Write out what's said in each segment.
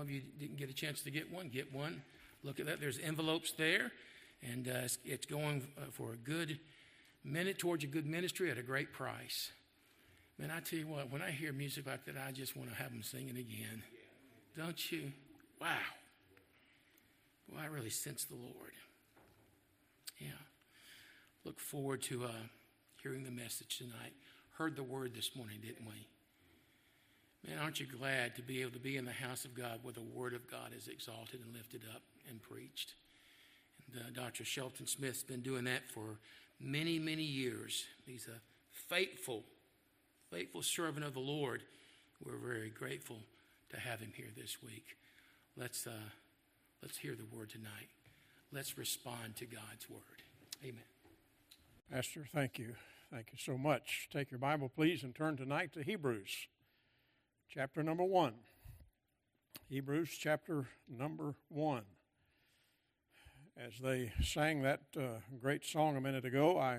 of you didn't get a chance to get one. Look at that. There's envelopes there, and it's going for a good minute towards a good ministry at a great price. Man, I tell you what, when I hear music like that, I just want to have them sing it again. Don't you? Wow. Well, I really sense the Lord. Yeah. Look forward to hearing the message tonight. Heard the word this morning, didn't we? Man, aren't you glad to be able to be in the house of God where the word of God is exalted and lifted up and preached? And Dr. Shelton Smith's been doing that for many, many years. He's a faithful servant of the Lord. We're very grateful to have him here this week. Let's hear the word tonight. Let's respond to God's word. Amen. Pastor, thank you. Thank you so much. Take your Bible, please, and turn tonight to Hebrews, chapter number 1. Hebrews, chapter number 1. As they sang that great song a minute ago, I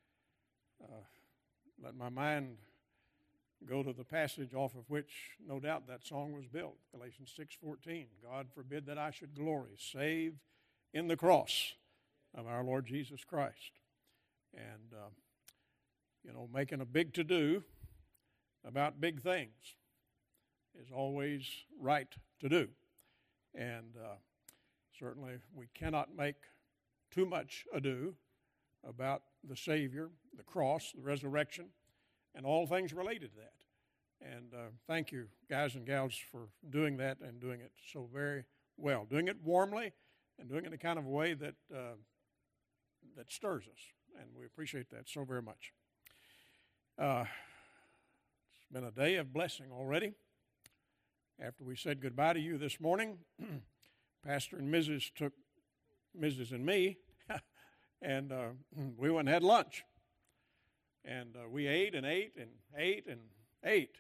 let my mind go to the passage off of which, no doubt, that song was built, Galatians 6:14. God forbid that I should glory, save in the cross of our Lord Jesus Christ. And, making a big to-do about big things is always right to do. And certainly we cannot make too much ado about the Savior, the cross, the resurrection, and all things related to that. And thank you, guys and gals, for doing that and doing it so very well. Doing it warmly and doing it in a kind of way that stirs us. And we appreciate that so very much. It's been a day of blessing already. After we said goodbye to you this morning, Pastor and Mrs. took Mrs. and me, and we went and had lunch. And we ate and ate and ate and ate.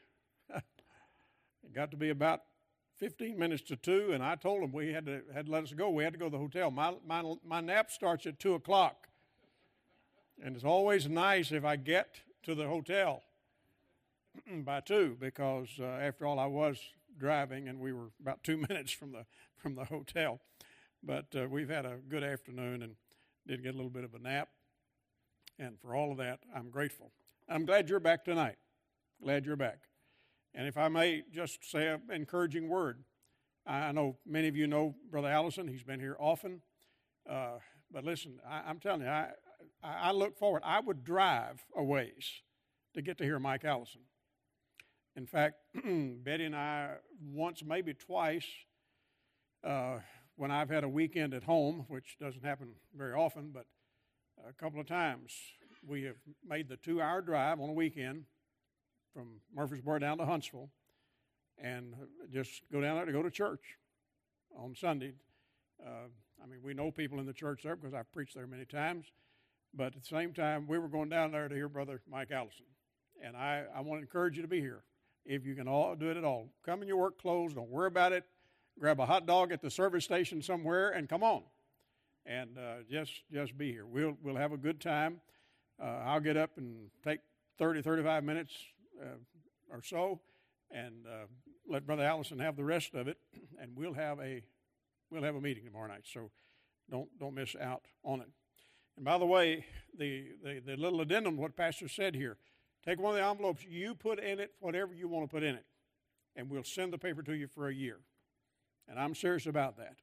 It got to be about 15 minutes to 2, and I told them we had to let us go. We had to go to the hotel. My nap starts at 2 o'clock. And it's always nice if I get to the hotel by 2, because after all, I was driving, and we were about 2 minutes from the hotel. But we've had a good afternoon and did get a little bit of a nap. And for all of that, I'm grateful. I'm glad you're back tonight. Glad you're back. And if I may just say an encouraging word. I know many of you know Brother Allison. He's been here often. But listen, I'm telling you, I look forward. I would drive a ways to get to hear Mike Allison. In fact, Betty and I, once, maybe twice, when I've had a weekend at home, which doesn't happen very often, but a couple of times, we have made the 2-hour drive on a weekend from Murfreesboro down to Huntsville and just go down there to go to church on Sunday. We know people in the church there because I've preached there many times. But at the same time, we were going down there to hear Brother Mike Allison. And I want to encourage you to be here. If you can all do it at all, come in your work clothes. Don't worry about it. Grab a hot dog at the service station somewhere and come on. And just be here. We'll have a good time. I'll get up and take 35 minutes or so and let Brother Allison have the rest of it. And we'll have a meeting tomorrow night. So don't miss out on it. And by the way, the little addendum, what Pastor said here, take one of the envelopes, you put in it whatever you want to put in it, and we'll send the paper to you for a year. And I'm serious about that.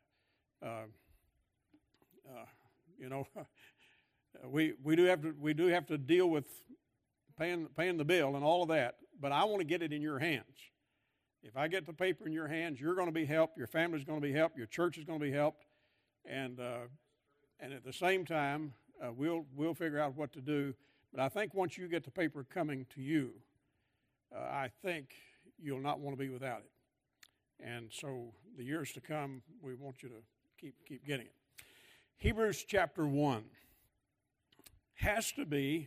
We do have to deal with paying the bill and all of that, but I want to get it in your hands. If I get the paper in your hands, you're going to be helped, your family's going to be helped, your church is going to be helped, and at the same time, we'll figure out what to do. But I think once you get the paper coming to you, I think you'll not want to be without it. And so the years to come, we want you to keep getting it. Hebrews chapter 1 has to be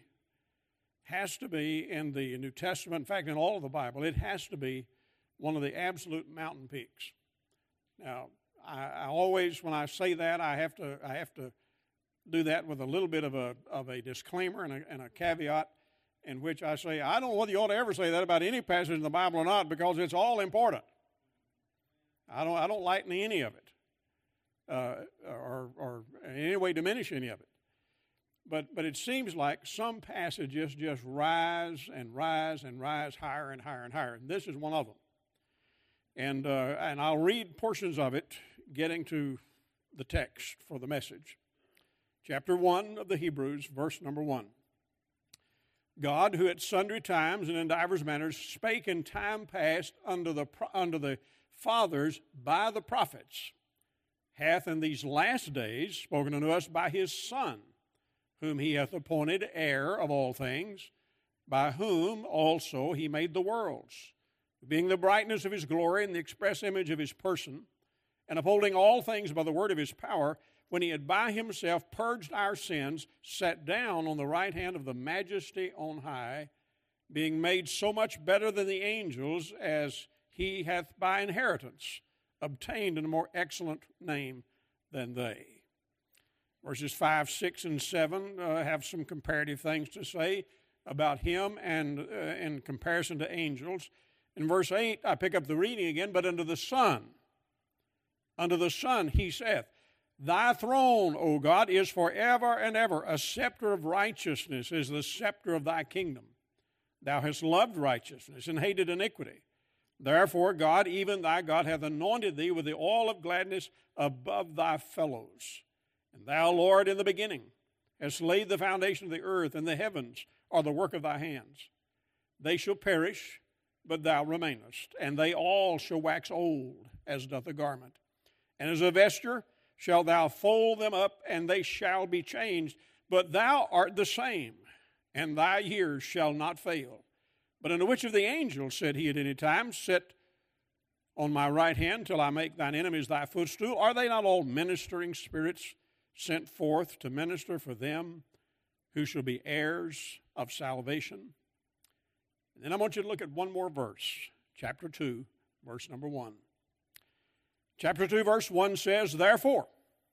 in the New Testament, in fact, in all of the Bible, it has to be one of the absolute mountain peaks. Now, I always, when I say that, I have to do that with a little bit of a disclaimer and a caveat in which I say, I don't know whether you ought to ever say that about any passage in the Bible or not, because it's all important. I don't lighten any of it, or in any way diminish any of it. But it seems like some passages just rise and rise and rise higher and higher and higher. And this is one of them. And I'll read portions of it, getting to the text for the message. Chapter 1 of the Hebrews, verse number 1. God, who at sundry times and in divers manners spake in time past unto the fathers by the prophets, hath in these last days spoken unto us by his Son, whom he hath appointed heir of all things, by whom also he made the worlds, being the brightness of his glory and the express image of his person, and upholding all things by the word of his power, when he had by himself purged our sins, sat down on the right hand of the majesty on high, being made so much better than the angels, as he hath by inheritance obtained a more excellent name than they. Verses 5, 6, and 7 have some comparative things to say about him and in comparison to angels. In verse 8, I pick up the reading again, but unto the Son he saith, Thy throne, O God, is forever and ever. A scepter of righteousness is the scepter of thy kingdom. Thou hast loved righteousness and hated iniquity. Therefore, God, even thy God, hath anointed thee with the oil of gladness above thy fellows. And thou, Lord, in the beginning, hast laid the foundation of the earth, and the heavens are the work of thy hands. They shall perish, but thou remainest, and they all shall wax old, as doth a garment. And as a vesture shalt thou fold them up, and they shall be changed. But thou art the same, and thy years shall not fail. But unto which of the angels said he at any time, Sit on my right hand till I make thine enemies thy footstool? Are they not all ministering spirits sent forth to minister for them who shall be heirs of salvation? And then I want you to look at one more verse, chapter 2, verse number 1. Chapter 2, verse 1 says, Therefore,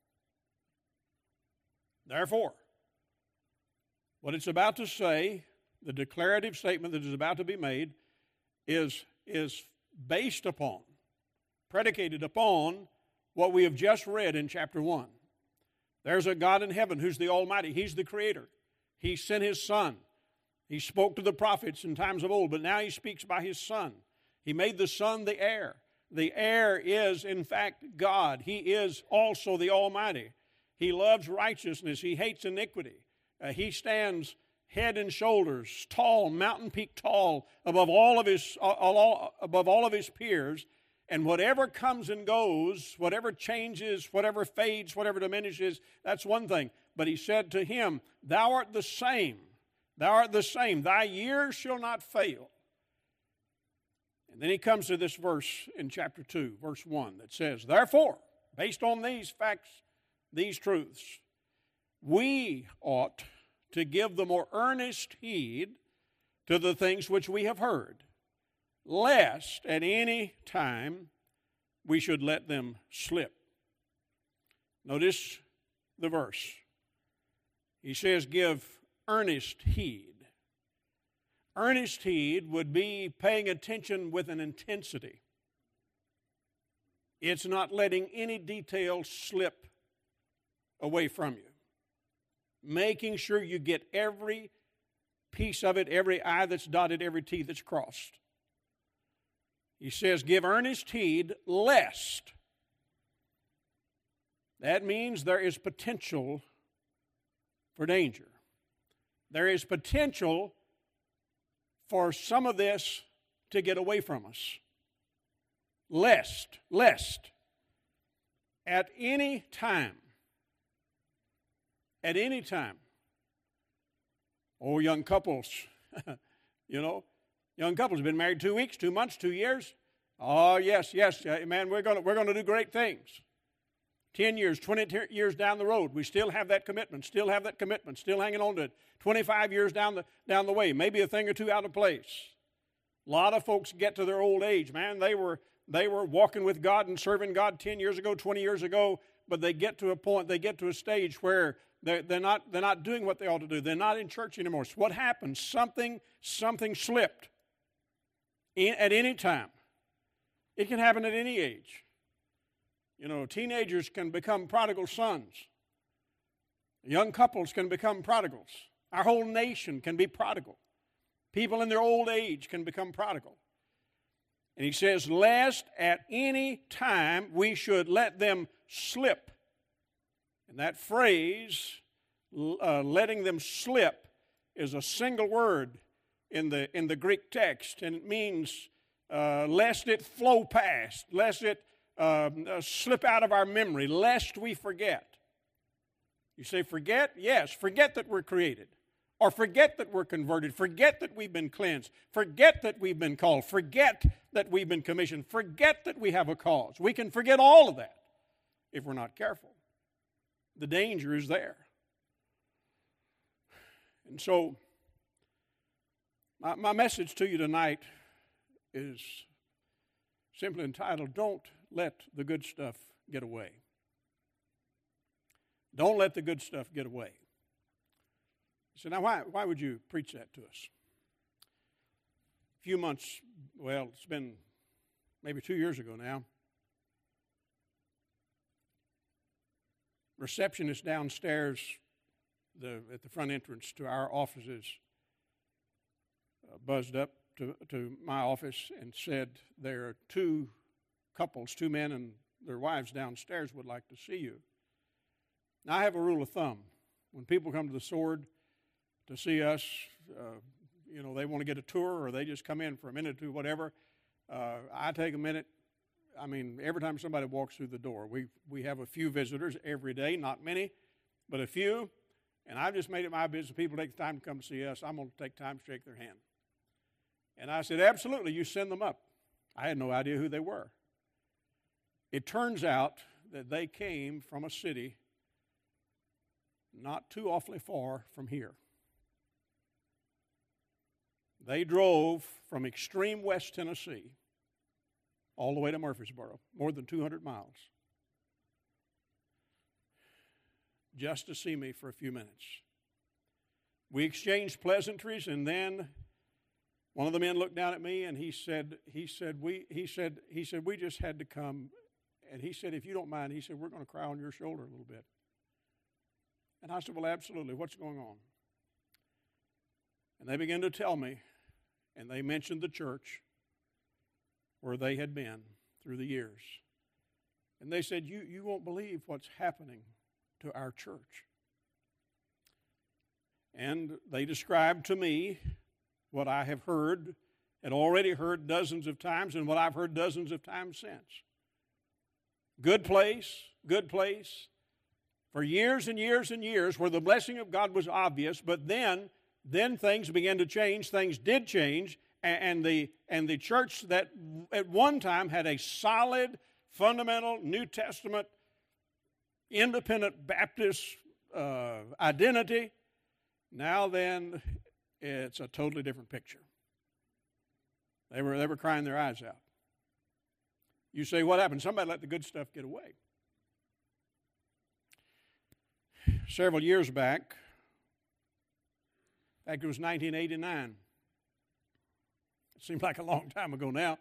what it's about to say, the declarative statement that is about to be made, is based upon, predicated upon what we have just read in chapter 1. There's a God in heaven who's the Almighty. He's the Creator. He sent His Son. He spoke to the prophets in times of old, but now He speaks by His Son. He made the Son the heir. The heir is, in fact, God. He is also the Almighty. He loves righteousness. He hates iniquity. He stands head and shoulders tall, mountain peak tall, above all of his peers. And whatever comes and goes, whatever changes, whatever fades, whatever diminishes, that's one thing. But he said to him, Thou art the same. Thou art the same. Thy years shall not fail. And then he comes to this verse in chapter 2, verse 1, that says, Therefore, based on these facts, these truths, we ought to give the more earnest heed to the things which we have heard, lest at any time we should let them slip. Notice the verse. He says, give earnest heed. Earnest heed would be paying attention with an intensity. It's not letting any detail slip away from you. Making sure you get every piece of it, every I that's dotted, every T that's crossed. He says, give earnest heed lest. That means there is potential for danger. There is potential for some of this to get away from us. Lest, at any time, oh, young couples, young couples have been married 2 weeks, 2 months, 2 years. Oh, yes, man, we're going to do great things. 10 years, 20 years down the road, we still have that commitment, still hanging on to it. 25 years down the way, maybe a thing or two out of place. A lot of folks get to their old age, man. They were walking with God and serving God 10 years ago, 20 years ago, but they get to a point, they get to a stage where they're not doing what they ought to do. They're not in church anymore. So what happens? Something slipped at any time. It can happen at any age. Teenagers can become prodigal sons. Young couples can become prodigals. Our whole nation can be prodigal. People in their old age can become prodigal. And he says, lest at any time we should let them slip. And that phrase, letting them slip, is a single word in the Greek text. And it means lest it flow past, lest it slip out of our memory, lest we forget. You say forget? Yes, forget that we're created. Or forget that we're converted. Forget that we've been cleansed. Forget that we've been called. Forget that we've been commissioned. Forget that we have a cause. We can forget all of that if we're not careful. The danger is there. And so, my message to you tonight is simply entitled, Don't Let the Good Stuff Get Away. Don't let the good stuff get away. So now why would you preach that to us? A few months, well, it's been maybe 2 years ago now. Receptionist downstairs at the front entrance to our offices buzzed up to my office and said, there are two couples, two men and their wives downstairs would like to see you. Now, I have a rule of thumb. When people come to the Sword to see us, they want to get a tour or they just come in for a minute or two, whatever, I take a minute. I mean, every time somebody walks through the door, we have a few visitors every day, not many, but a few, and I've just made it my business. People take the time to come see us. I'm going to take time to shake their hand. And I said, absolutely, you send them up. I had no idea who they were. It turns out that they came from a city not too awfully far from here. They drove from extreme West Tennessee all the way to Murfreesboro, more than 200 miles, just to see me for a few minutes. We exchanged pleasantries, and then one of the men looked down at me and he said we just had to come, and he said, if you don't mind, he said, we're going to cry on your shoulder a little bit. And I said, well, absolutely, what's going on? And they began to tell me, and they mentioned the church where they had been through the years. And they said, you won't believe what's happening to our church. And they described to me what I have heard, had already heard dozens of times, and what I've heard dozens of times since. Good place, for years and years and years, where the blessing of God was obvious, but then things began to change. Things did change, and the church that at one time had a solid, fundamental, New Testament, independent Baptist identity, now then it's a totally different picture. They were crying their eyes out. You say, what happened? Somebody let the good stuff get away. Several years back, in fact, it was 1989. It seems like a long time ago now.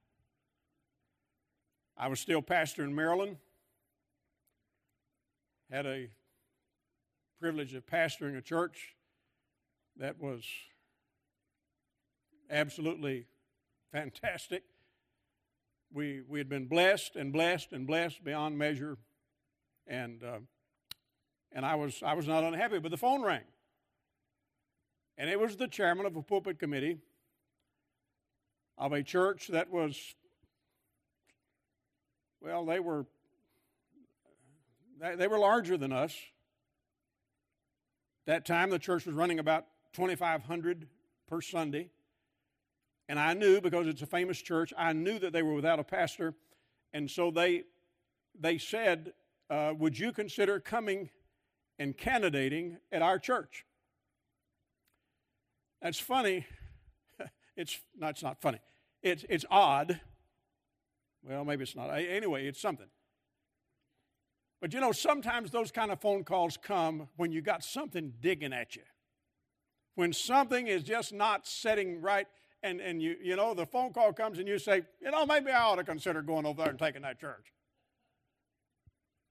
I was still pastor in Maryland. Had a privilege of pastoring a church that was absolutely fantastic. We had been blessed and blessed and blessed beyond measure, and I was not unhappy. But the phone rang, and it was the chairman of a pulpit committee of a church that was, well, they were larger than us. At that time, the church was running about 2,500 per Sunday. And I knew, because it's a famous church, I knew that they were without a pastor. And so they said, would you consider coming and candidating at our church? That's funny. It's not funny. It's odd. Well, maybe it's not. Anyway, it's something. But sometimes those kind of phone calls come when you got something digging at you. When something is just not setting right, and the phone call comes and you say, maybe I ought to consider going over there and taking that church.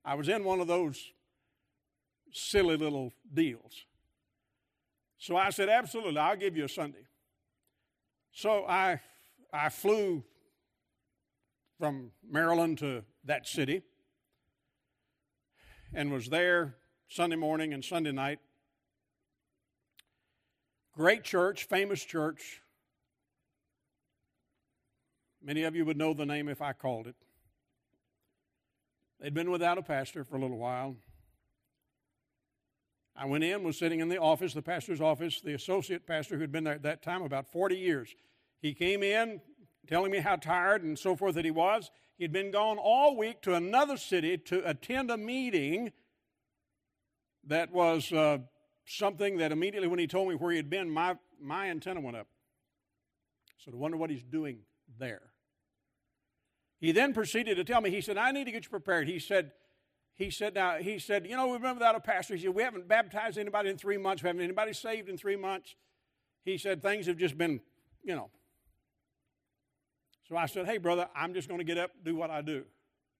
I was in one of those silly little deals. So I said, absolutely, I'll give you a Sunday. So I flew from Maryland to that city and was there Sunday morning and Sunday night. Great church, famous church. Many of you would know the name if I called it. They'd been without a pastor for a little while. I went in, was sitting in the office, the pastor's office, the associate pastor who had been there at that time about 40 years. He came in telling me how tired and so forth that he was. He'd been gone all week to another city to attend a meeting that was something that immediately when he told me where he had been, my antenna went up. So I wonder what he's doing there. He then proceeded to tell me, he said, I need to get you prepared. He said, we've been without a pastor. He said, we haven't baptized anybody in 3 months. We haven't anybody saved in 3 months. He said, things have just been, So I said, hey, brother, I'm just going to get up and do what I do.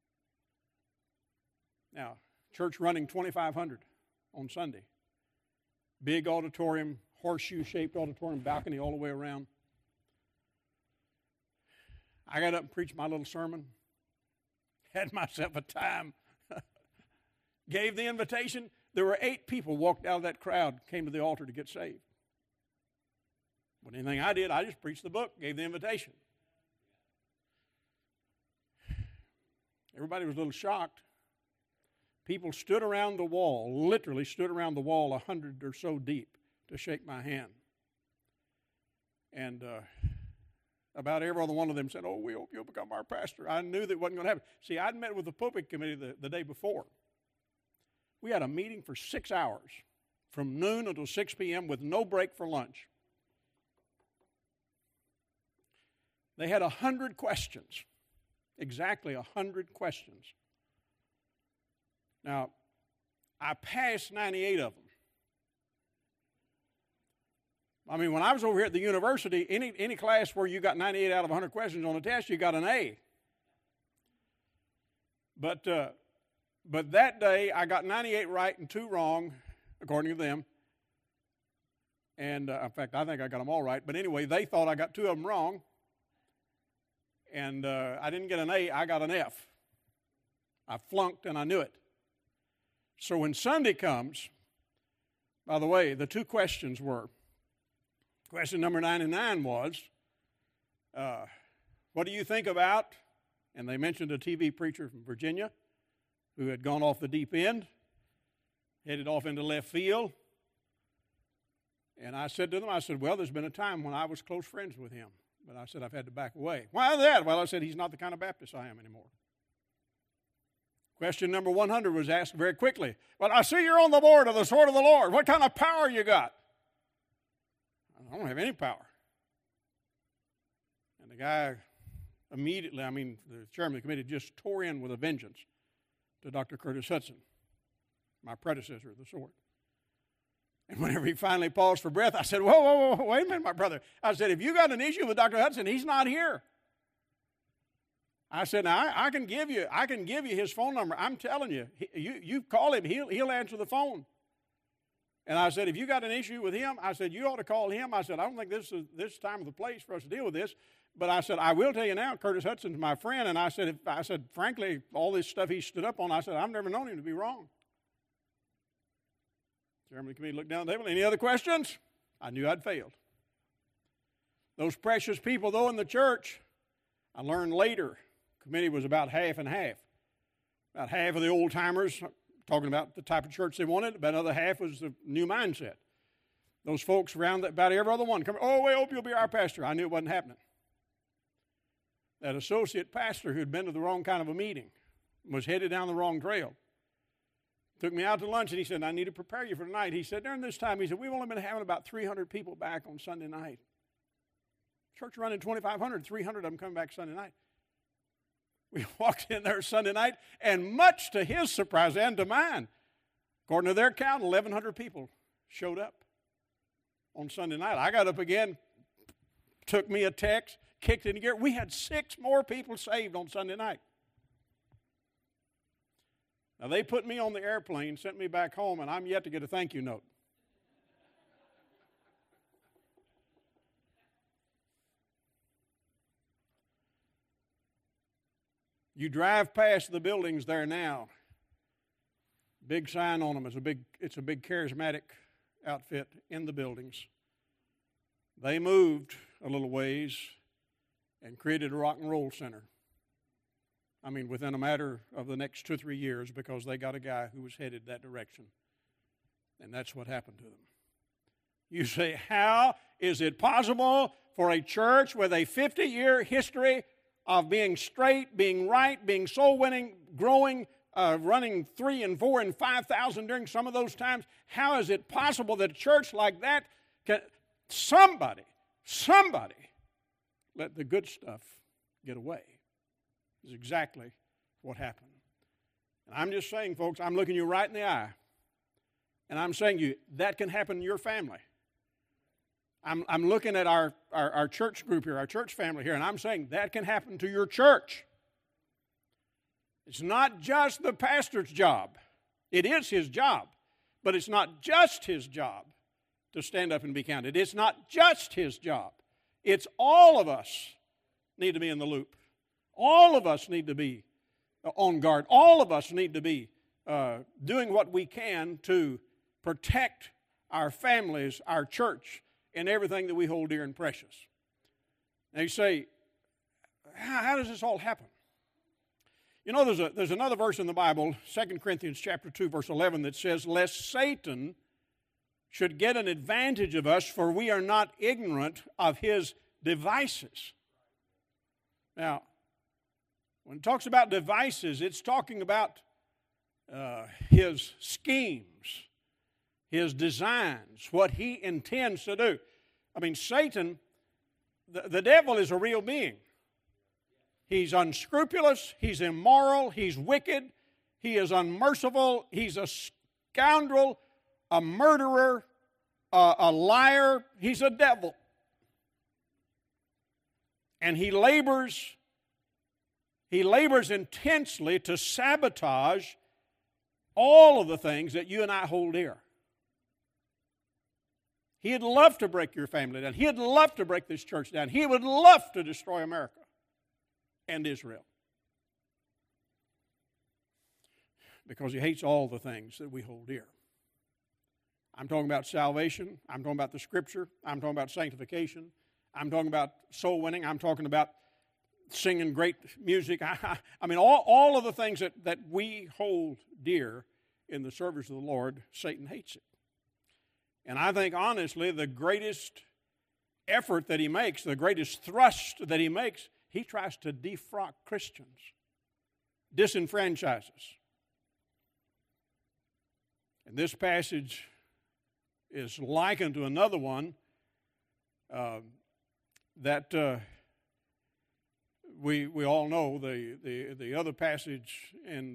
Now, church running 2,500 on Sunday. Big auditorium, horseshoe-shaped auditorium, balcony all the way around. I got up and preached my little sermon. Had myself a time. Gave the invitation. There were 8 people walked out of that crowd, came to the altar to get saved. But anything I did, I just preached the book, gave the invitation. Everybody was a little shocked. People stood around the wall, literally stood around the wall 100 or so deep to shake my hand. And about every other one of them said, oh, we hope you'll become our pastor. I knew that wasn't going to happen. See, I'd met with the pulpit committee the day before. We had a meeting for 6 hours, from noon until 6 p.m. with no break for lunch. They had 100 questions, exactly 100 questions. Now, I passed 98 of them. I mean, when I was over here at the university, any class where you got 98 out of 100 questions on a test, you got an A. But that day, I got 98 right and 2 wrong, according to them. And, in fact, I think I got them all right. But anyway, they thought I got 2 of them wrong. And I didn't get an A, I got an F. I flunked, and I knew it. So when Sunday comes, by the way, the 2 questions were, question number 99 was, what do you think about, and they mentioned a TV preacher from Virginia who had gone off the deep end, headed off into left field. And I said to them, well, there's been a time when I was close friends with him. But I said, I've had to back away. Why is that? Well, I said, he's not the kind of Baptist I am anymore. Question number 100 was asked very quickly. Well, I see you're on the board of the Sword of the Lord. What kind of power you got? I don't have any power. And the guy immediately, the chairman of the committee just tore in with a vengeance to Dr. Curtis Hudson, my predecessor of the sword. And whenever he finally paused for breath, I said, whoa, wait a minute, my brother. I said, if you got an issue with Dr. Hudson, he's not here. I said, now, I can give you his phone number. I'm telling you, you call him, he'll answer the phone. And I said, if you got an issue with him, I said, you ought to call him. I said, I don't think this is time or the place for us to deal with this. But I said, I will tell you now, Curtis Hudson's my friend. And I said, frankly, all this stuff he stood up on, I said, I've never known him to be wrong. The chairman of the committee looked down the table. Any other questions? I knew I'd failed. Those precious people, though, in the church, I learned later, the committee was about half and half. About half of the old-timers, talking about the type of church they wanted, about another half was the new mindset. Those folks around about every other one come, oh, we hope you'll be our pastor. I knew it wasn't happening. That associate pastor who'd been to the wrong kind of a meeting was headed down the wrong trail. Took me out to lunch, and he said, I need to prepare you for tonight. He said, during this time, he said, we've only been having about 300 people back on Sunday night. Church running 2,500, 300 of them coming back Sunday night. We walked in there Sunday night, and much to his surprise and to mine, according to their count, 1,100 people showed up on Sunday night. I got up again, took me a text, kicked it into gear. We had 6 more people saved on Sunday night. Now, they put me on the airplane, sent me back home, and I'm yet to get a thank you note. You drive past the buildings there now. Big sign on them. It's a big charismatic outfit in the buildings. They moved a little ways and created a rock and roll center. I mean, within a matter of the next 2 or 3 years, because they got a guy who was headed that direction. And that's what happened to them. You say, how is it possible for a church with a 50-year history of being straight, being right, being soul winning, growing, running 3,000 and 4,000 and 5,000 during some of those times? How is it possible that a church like that can, somebody let the good stuff get away? Is exactly what happened. And I'm just saying, folks, I'm looking you right in the eye, and I'm saying to you, that can happen in your family. I'm looking at our church group here, our church family here, and I'm saying that can happen to your church. It's not just the pastor's job. It is his job, but it's not just his job to stand up and be counted. It's not just his job. It's all of us need to be in the loop. All of us need to be on guard. All of us need to be doing what we can to protect our families, our church, and everything that we hold dear and precious. Now you say, how does this all happen? You know, there's another verse in the Bible, 2 Corinthians chapter 2, verse 11, that says, lest Satan should get an advantage of us, for we are not ignorant of his devices. Now, when it talks about devices, it's talking about his schemes, his designs, what he intends to do. I mean, Satan, the devil is a real being. He's unscrupulous, he's immoral, he's wicked, he is unmerciful, he's a scoundrel, a murderer, a liar. He's a devil. And he labors intensely to sabotage all of the things that you and I hold dear. He'd love to break your family down. He'd love to break this church down. He would love to destroy America and Israel. Because he hates all the things that we hold dear. I'm talking about salvation. I'm talking about the Scripture. I'm talking about sanctification. I'm talking about soul winning. I'm talking about singing great music. I mean, all of the things that we hold dear in the service of the Lord, Satan hates it. And I think, honestly, the greatest effort that he makes, the greatest thrust that he makes, he tries to defrock Christians, disenfranchise us. And this passage is likened to another one that we all know. The other passage in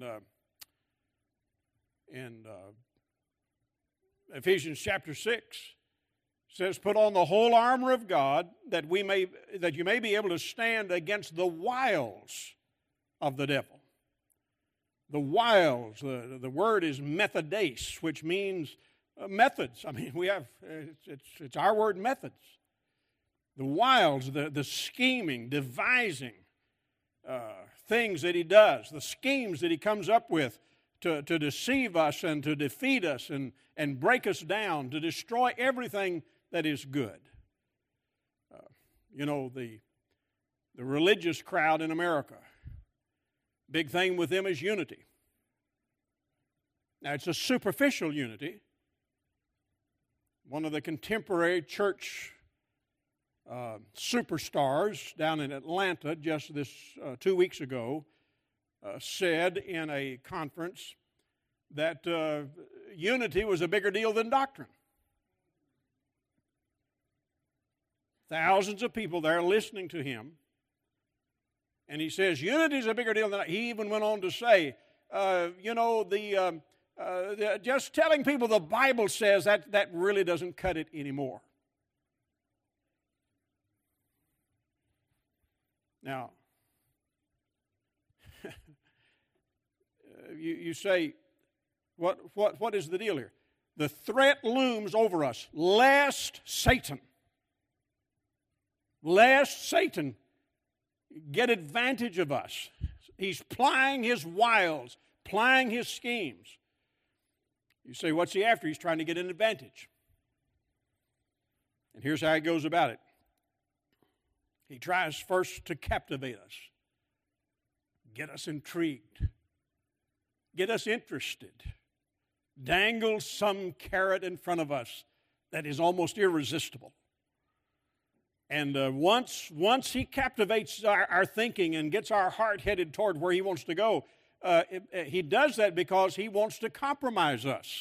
Ephesians chapter 6 says, "Put on the whole armor of God, that you may be able to stand against the wiles of the devil." The wiles, the word is methodes, which means methods. I mean, it's our word, methods. The wiles, the scheming, devising things that he does, the schemes that he comes up with to deceive us and to defeat us and break us down, to destroy everything that is good. The religious crowd in America, big thing with them is unity. Now, it's a superficial unity. One of the contemporary church superstars down in Atlanta just 2 weeks ago said in a conference that unity was a bigger deal than doctrine. Thousands of people there listening to him. And he says, unity is a bigger deal than that. He even went on to say, just telling people the Bible says that really doesn't cut it anymore. Now, you say, what is the deal here? The threat looms over us, lest Satan get advantage of us. He's plying his wiles, plying his schemes. You say, what's he after? He's trying to get an advantage. And here's how he goes about it. He tries first to captivate us, get us intrigued, get us interested, dangle some carrot in front of us that is almost irresistible. And once he captivates our thinking and gets our heart headed toward where he wants to go, he does that because he wants to compromise us.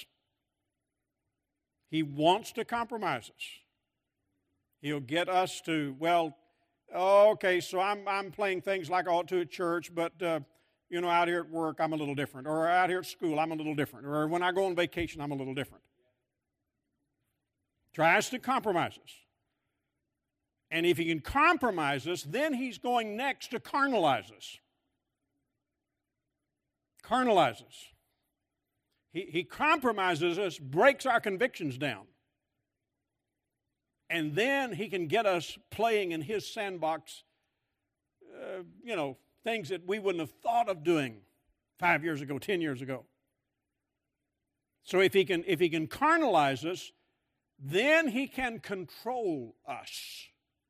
He wants to compromise us. He'll get us to, well, okay, so I'm playing things like I ought to at church, but, out here at work, I'm a little different. Or out here at school, I'm a little different. Or when I go on vacation, I'm a little different. Tries to compromise us. And if he can compromise us, then he's going next to carnalize us. Carnalize us. He compromises us, breaks our convictions down. And then he can get us playing in his sandbox, things that we wouldn't have thought of doing 5 years ago, 10 years ago. So if he can carnalize us, then he can control us.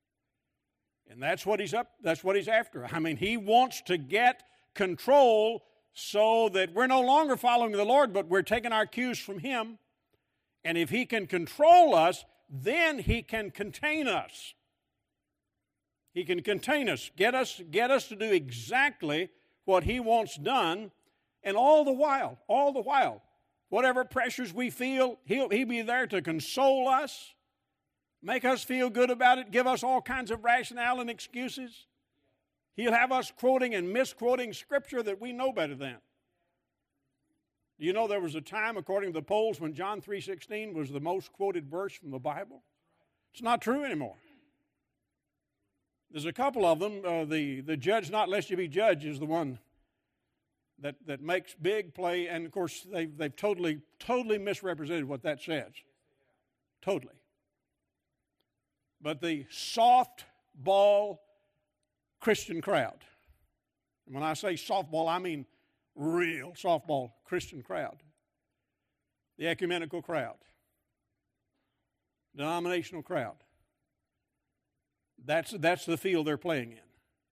And that's what he's after. I mean, he wants to get control so that we're no longer following the Lord, but we're taking our cues from him. And if he can control us, then he can contain us. He can contain us, get us to do exactly what he wants done, and all the while, whatever pressures we feel, he'll be there to console us, make us feel good about it, give us all kinds of rationale and excuses. He'll have us quoting and misquoting Scripture that we know better than. Do you know there was a time, according to the polls, when John 3:16 was the most quoted verse from the Bible? It's not true anymore. There's a couple of them. The judge not lest you be judged is the one that makes big play, and of course they've totally misrepresented what that says. Totally. But the softball Christian crowd, and when I say softball, I mean real softball Christian crowd, the ecumenical crowd, denominational crowd. That's the field they're playing in.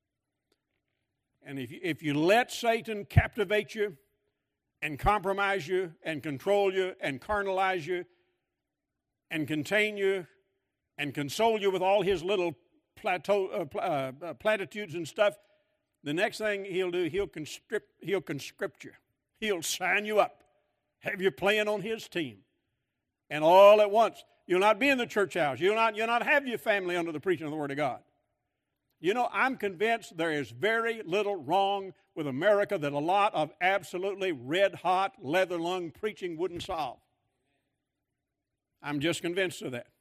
And if you let Satan captivate you and compromise you and control you and carnalize you and contain you and console you with all his little platitudes and stuff, the next thing he'll do, he'll conscript you. He'll sign you up, have you playing on his team. And all at once, you'll not be in the church house. You'll not have your family under the preaching of the Word of God. I'm convinced there is very little wrong with America that a lot of absolutely red-hot, leather-lung preaching wouldn't solve. I'm just convinced of that.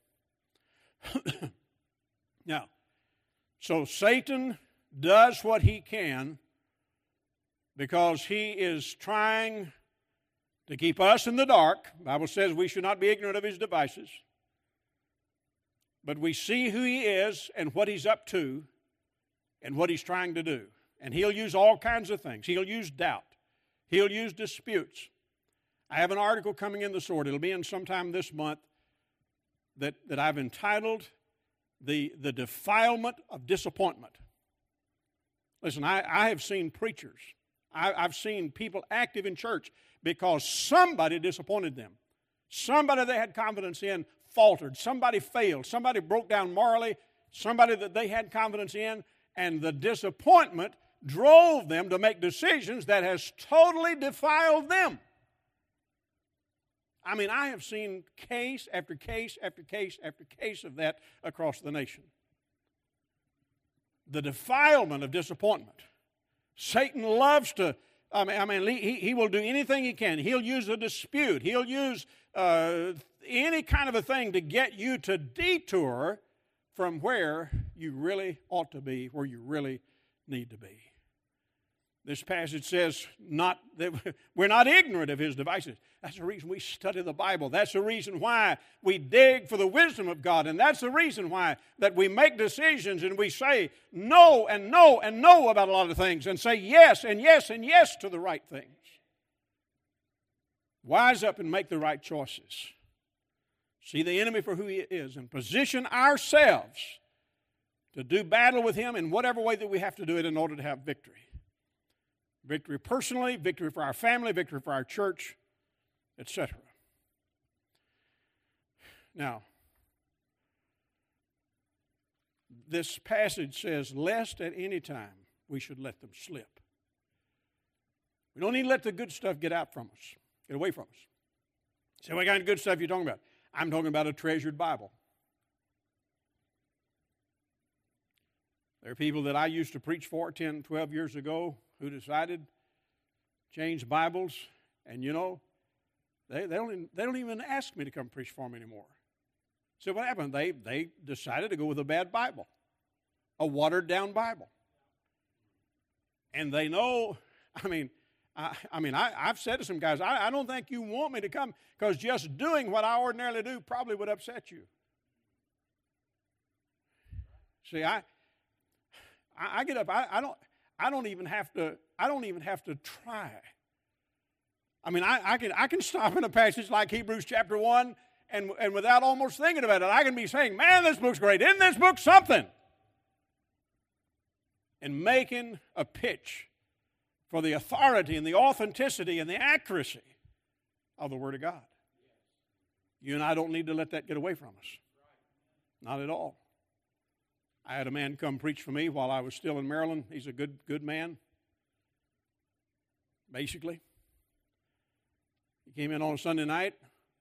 Now, so Satan does what he can because he is trying to keep us in the dark. The Bible says we should not be ignorant of his devices. But we see who he is and what he's up to and what he's trying to do. And he'll use all kinds of things. He'll use doubt. He'll use disputes. I have an article coming in the Sword. It'll be in sometime this month that I've entitled The Defilement of Disappointment. Listen, I have seen preachers. I've seen people active in church because somebody disappointed them. Somebody they had confidence in faltered. Somebody failed. Somebody broke down morally. Somebody that they had confidence in. And the disappointment drove them to make decisions that has totally defiled them. I mean, I have seen case after case after case after case of that across the nation. The defilement of disappointment. Satan loves to, he will do anything he can. He'll use a dispute. He'll use any kind of a thing to get you to detour from where you really ought to be, where you really need to be. This passage says not that we're not ignorant of his devices. That's the reason we study the Bible. That's the reason why we dig for the wisdom of God. And that's the reason why that we make decisions and we say no and no and no about a lot of things and say yes and yes and yes to the right things. Wise up and make the right choices. See the enemy for who he is and position ourselves to do battle with him in whatever way that we have to do it in order to have victory. Victory personally, victory for our family, victory for our church, etc. Now, this passage says, lest at any time we should let them slip. We don't need to let the good stuff get out from us, get away from us. So what kind of good stuff are you talking about? I'm talking about a treasured Bible. There are people that I used to preach for 10, 12 years ago who decided to change Bibles, and you know, they don't even ask me to come preach for them anymore. So what happened? They decided to go with a bad Bible, a watered-down Bible. And they know, I've said to some guys, I don't think you want me to come because just doing what I ordinarily do probably would upset you. See, I get up. I don't even have to try. I mean, I can stop in a passage like Hebrews chapter 1 and without almost thinking about it, I can be saying, man, this book's great. Isn't this book something? And making a pitch for the authority and the authenticity and the accuracy of the Word of God. You and I don't need to let that get away from us. Not at all. I had a man come preach for me while I was still in Maryland. He's a good man, basically. He came in on a Sunday night,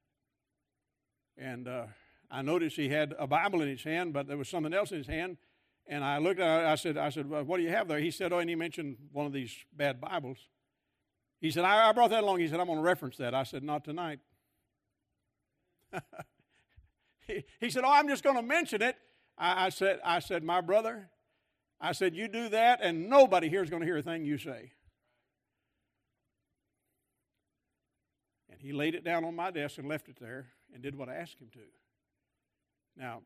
and I noticed he had a Bible in his hand, but there was something else in his hand. And I looked at it, I said, well, what do you have there? He said, and he mentioned one of these bad Bibles. He said, I brought that along. He said, I'm going to reference that. I said, not tonight. He said, I'm just going to mention it. I said, my brother, I said, you do that, and nobody here is going to hear a thing you say. And he laid it down on my desk and left it there and did what I asked him to. Now,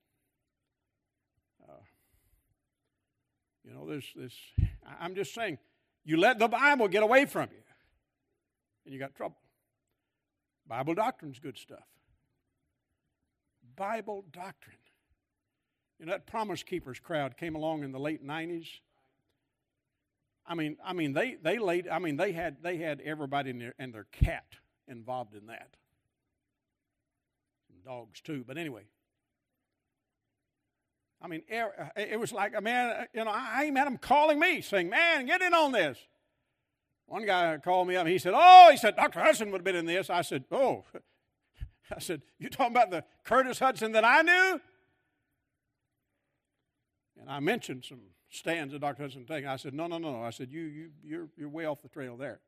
I'm just saying, you let the Bible get away from you, and you got trouble. Bible doctrine's good stuff. Bible doctrine. You know, that Promise Keepers crowd came along in the late 90s. They had everybody and their cat involved in that. And dogs too, but anyway. I mean, it was like a man, I even had them calling me, saying, man, get in on this. One guy called me up, and he said, Dr. Hudson would have been in this. I said, you talking about the Curtis Hudson that I knew? And I mentioned some stands that Dr. Hudson taken. I said, no. I said, you're way off the trail there.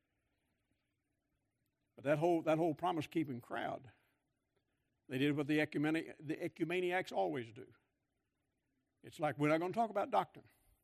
But that whole promise-keeping crowd, they did what the ecumeniacs always do. It's like, we're not going to talk about doctrine.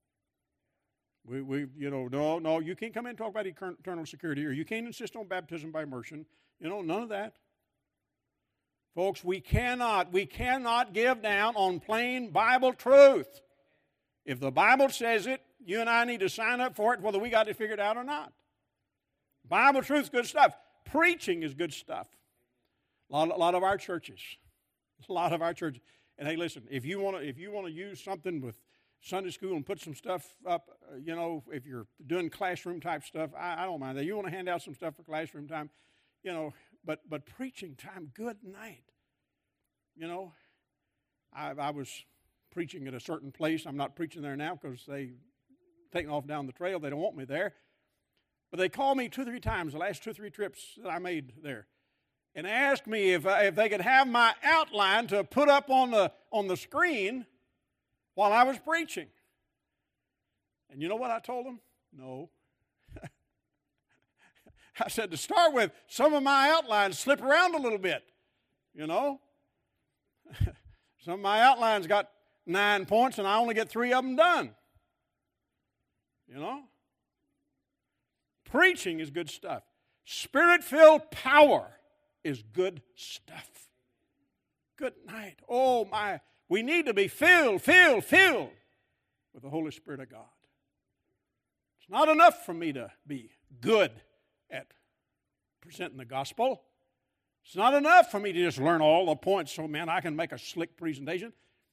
No, you can't come in and talk about eternal security, or you can't insist on baptism by immersion. None of that. Folks, we cannot give down on plain Bible truth. If the Bible says it, you and I need to sign up for it, whether we got it figured out or not. Bible truth is good stuff. Preaching is good stuff. A lot of our churches. And hey, listen, if you want to use something with Sunday school and put some stuff up, if you're doing classroom type stuff, I don't mind that. You want to hand out some stuff for classroom time, but preaching time, good night. I was preaching at a certain place. I'm not preaching there now because they've taken off down the trail. They don't want me there. But they called me 2 or 3 times, the last 2 or 3 trips that I made there, and asked me if they could have my outline to put up on the screen while I was preaching. And you know what I told them? No. I said, to start with, some of my outlines slip around a little bit, Some of my outlines got 9 points, and I only get 3 of them done, Preaching is good stuff. Spirit-filled power is good stuff. Good night. Oh, my. We need to be filled with the Holy Spirit of God. It's not enough for me to be good at presenting the gospel. It's not enough for me to just learn all the points so, man, I can make a slick presentation.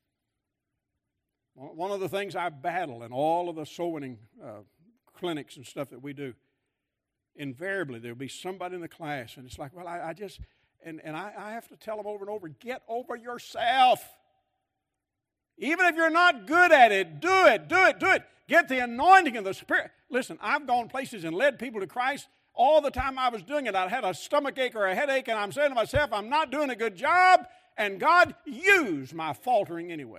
One of the things I battle in all of the soul winning clinics and stuff that we do, invariably there'll be somebody in the class, and it's like, well, I just, and I have to tell them over and over, get over yourself. Even if you're not good at it, do it. Get the anointing of the Spirit. Listen, I've gone places and led people to Christ. All the time I was doing it, I had a stomach ache or a headache, and I'm saying to myself, I'm not doing a good job, and God used my faltering anyway.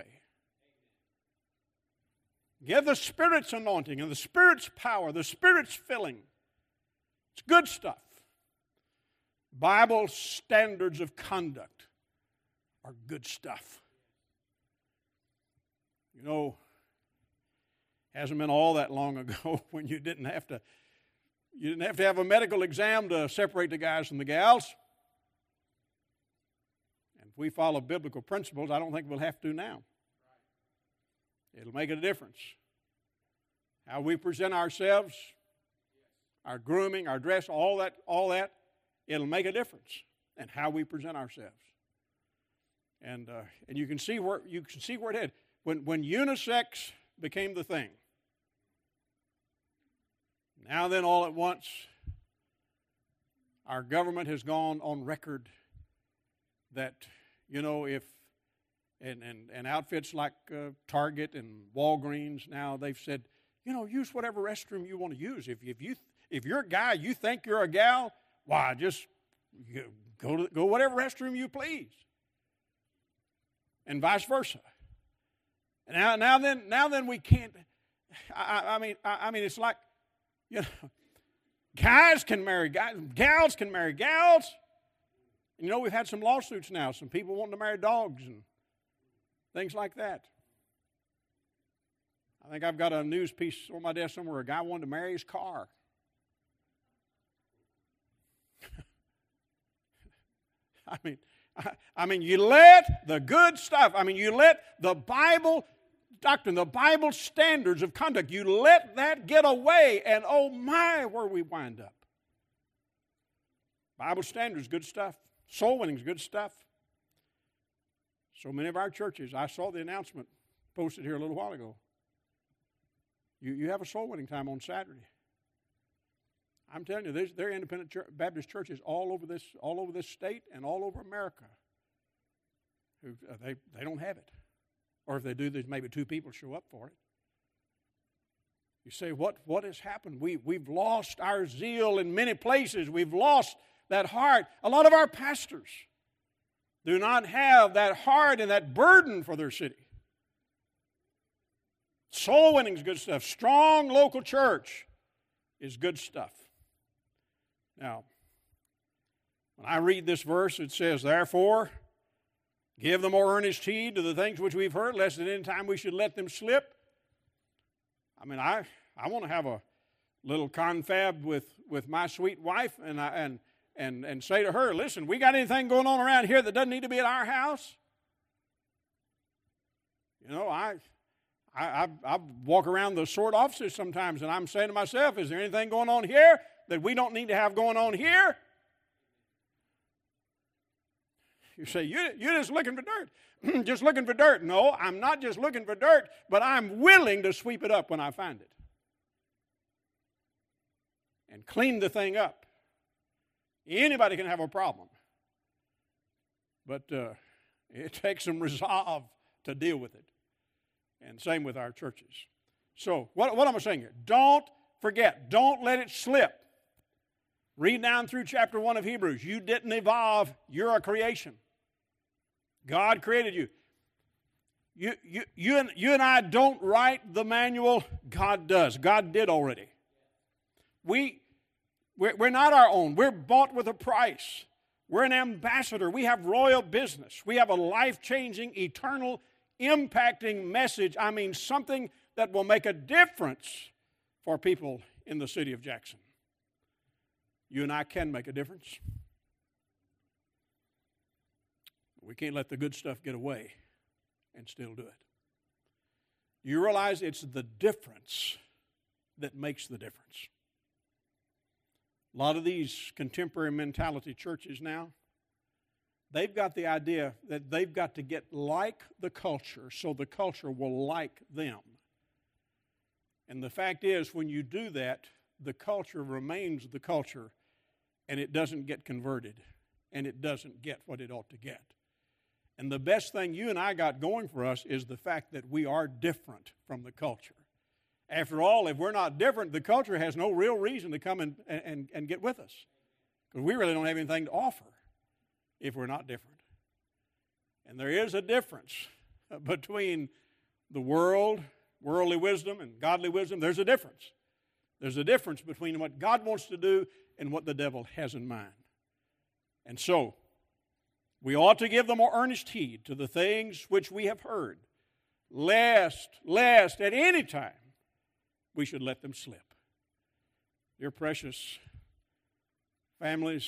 Give the Spirit's anointing and the Spirit's power, the Spirit's filling. It's good stuff. Bible standards of conduct are good stuff. You know, hasn't been all that long ago when you didn't have to have a medical exam to separate the guys from the gals. And if we follow biblical principles, I don't think we'll have to now. It'll make a difference. How we present ourselves, our grooming, our dress, all that, it'll make a difference in how we present ourselves. And you can see where it headed. When unisex became the thing, now then all at once, our government has gone on record that, you know, if and outfits like Target and Walgreens now, they've said, you know, use whatever restroom you want to use. If you're a guy, you think you're a gal, why, just go whatever restroom you please. And vice versa. Now then we can't. I mean, it's like, you know, guys can marry guys, gals can marry gals. You know, we've had some lawsuits now, some people wanting to marry dogs and things like that. I think I've got a news piece on my desk somewhere. A guy wanted to marry his car. I mean, you let the good stuff, you let the Bible doctrine, the Bible standards of conduct, you let that get away, and oh my, where we wind up. Bible standards, good stuff. Soul winning is good stuff. So many of our churches, I saw the announcement posted here a little while ago. You have a soul winning time on Saturday. I'm telling you, there are independent Baptist churches all over this state and all over America who they don't have it, or if they do, there's maybe 2 people show up for it. You say, what has happened? We've lost our zeal in many places. We've lost that heart. A lot of our pastors do not have that heart and that burden for their city. Soul winning is good stuff. Strong local church is good stuff. Now, when I read this verse, it says, therefore, give the more earnest heed to the things which we've heard, lest at any time we should let them slip. I want to have a little confab with my sweet wife and say to her, listen, we got anything going on around here that doesn't need to be at our house? You know, I walk around the sort offices sometimes, and I'm saying to myself, is there anything going on here that we don't need to have going on here? You say, you're just looking for dirt. Just looking for dirt. No, I'm not just looking for dirt, but I'm willing to sweep it up when I find it. And clean the thing up. Anybody can have a problem. But it takes some resolve to deal with it. And same with our churches. So, what am I saying here? Don't forget. Don't let it slip. Read down through chapter 1 of Hebrews. You didn't evolve. You're a creation. God created you. You and I don't write the manual. God does. God did already. We're not our own. We're bought with a price. We're an ambassador. We have royal business. We have a life-changing, eternal, impacting message. Something that will make a difference for people in the city of Jackson. You and I can make a difference. We can't let the good stuff get away and still do it. You realize it's the difference that makes the difference. A lot of these contemporary mentality churches now, they've got the idea that they've got to get like the culture so the culture will like them. And the fact is, when you do that, the culture remains the culture, and it doesn't get converted, and it doesn't get what it ought to get. And the best thing you and I got going for us is the fact that we are different from the culture. After all, if we're not different, the culture has no real reason to come and get with us, because we really don't have anything to offer if we're not different. And there is a difference between the worldly wisdom, and godly wisdom. There's a difference. There's a difference between what God wants to do and what the devil has in mind. And so, we ought to give the more earnest heed to the things which we have heard, lest at any time we should let them slip. Dear precious families,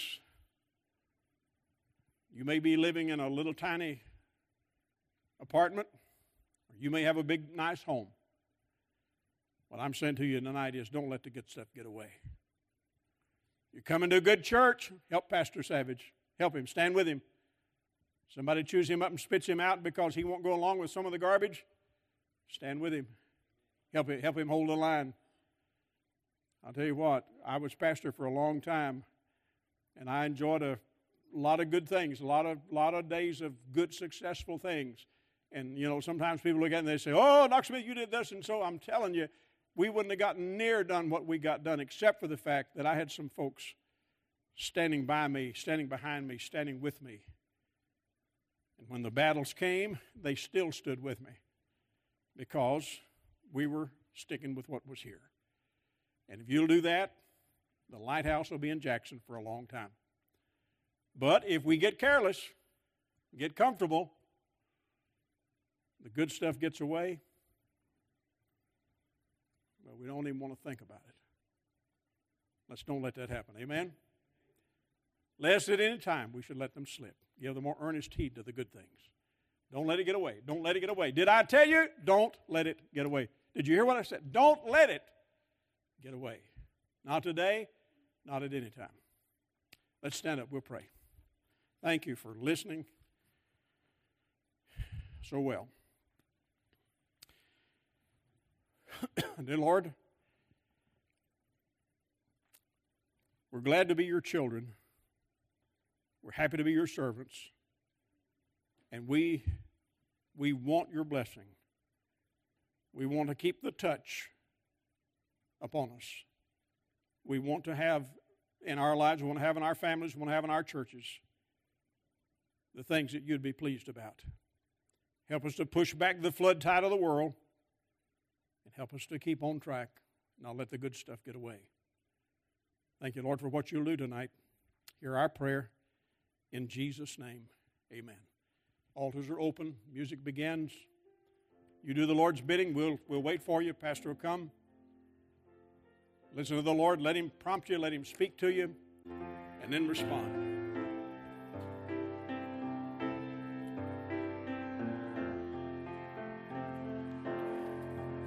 you may be living in a little tiny apartment, or you may have a big, nice home. What I'm saying to you tonight is don't let the good stuff get away. You come into a good church, help Pastor Savage. Help him, stand with him. Somebody chews him up and spits him out because he won't go along with some of the garbage, stand with him. Help him hold the line. I'll tell you what, I was pastor for a long time, and I enjoyed a lot of good things, a lot of days of good, successful things. And, you know, sometimes people look at it and they say, oh, Dr. Smith, you did this. And so I'm telling you, we wouldn't have gotten near done what we got done except for the fact that I had some folks standing by me, standing behind me, standing with me. And when the battles came, they still stood with me because we were sticking with what was here. And if you'll do that, the lighthouse will be in Jackson for a long time. But if we get careless, get comfortable, the good stuff gets away, well, we don't even want to think about it. Let's don't let that happen. Amen? Lest at any time we should let them slip. Give the more earnest heed to the good things. Don't let it get away. Don't let it get away. Did I tell you? Don't let it get away. Did you hear what I said? Don't let it get away. Not today, not at any time. Let's stand up. We'll pray. Thank you for listening so well. Dear Lord, we're glad to be your children. We're happy to be your servants. And we want your blessing. We want to keep the touch upon us. We want to have in our lives, we want to have in our families, we want to have in our churches the things that you'd be pleased about. Help us to push back the flood tide of the world and help us to keep on track and not let the good stuff get away. Thank you, Lord, for what you'll do tonight. Hear our prayer in Jesus' name. Amen. Altars are open. Music begins. You do the Lord's bidding. We'll wait for you. Pastor will come. Listen to the Lord. Let him prompt you. Let him speak to you. And then respond.